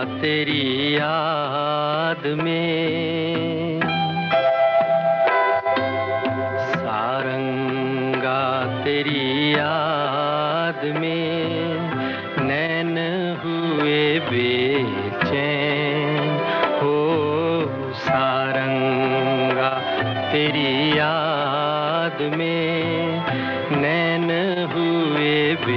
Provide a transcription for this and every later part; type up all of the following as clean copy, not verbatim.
तेरी याद में, सारंगा तेरी याद में नैन हुए बेचैन हो। सारंगा तेरी याद में नैन हुए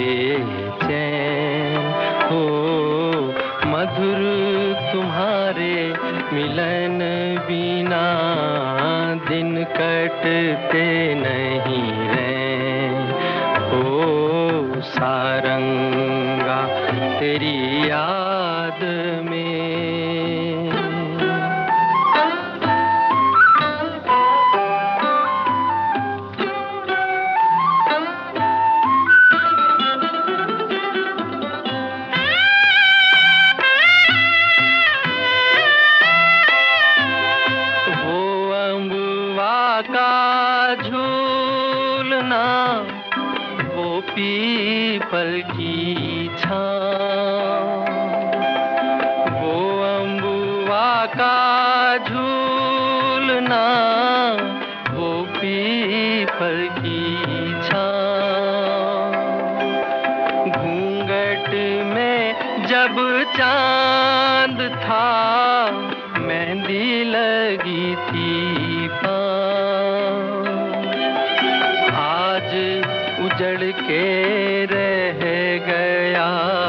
बेचैन हो। मधुर तुम्हारे मिलन बिना दिन कटते नहीं रैन हो। सारंगा तेरी याद में। का झूलना, वो पीपल की छाँव, वो अम्बुआ का झूलना, वो पीपल की छाँव। घूंघट में जब चांद था, मेहंदी लगी थी पाँव। आज उजड़ के रह गया,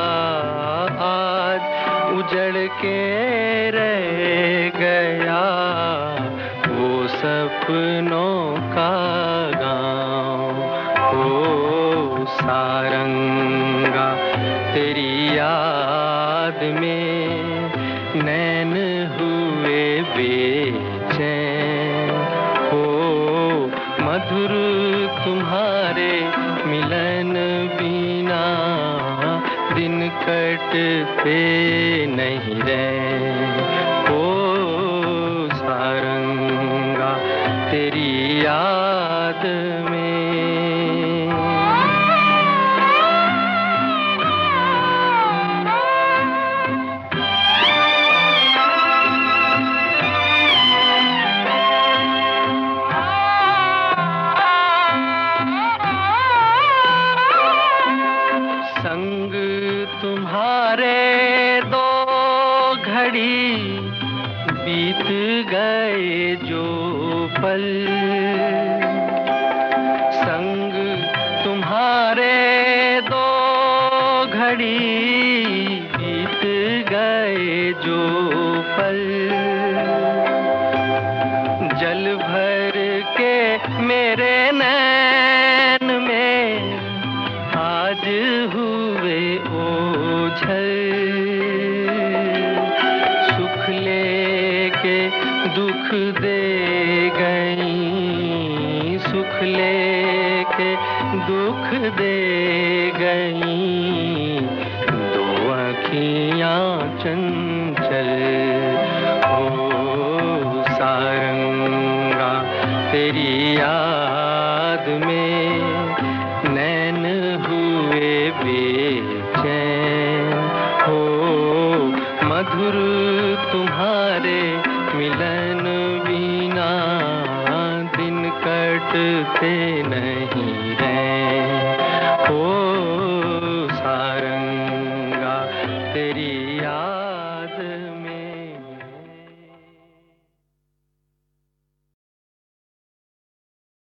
आज उजड़ के रह गया वो सपनों का गाँव हो। सारंगा तेरी याद में नैन हुए बेचैन हो। मधुर तुम्हारे मिलन बिना दिन कटते नहीं रैन हो। सारंगा तेरी याद में। संग तुम्हारे दो घड़ी बीत गए जो पल, संग तुम्हारे दो घड़ी बीत गए जो पल। जल भर के मेरे नैन में आज हुए ओझल। सुख लेके दुख दे गई, सुख लेके दुख दे गई दो आँखियाँ चंचल हो। सारंगा तेरी याद में नैन हुए बेचैन हो। मधुर तुम्हारे मिलन बिना दिन कटते नहीं रैन हो। सारंगा तेरी